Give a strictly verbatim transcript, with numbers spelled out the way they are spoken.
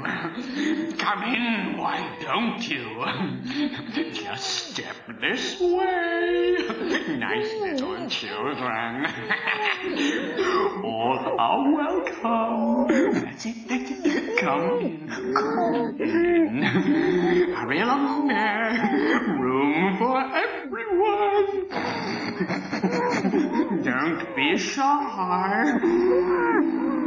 Come in, why don't you? Just step this way. Nice little children. All are welcome. That's it, that's it. Come in, come in. Hurry along there. Room for everyone. Don't be shy.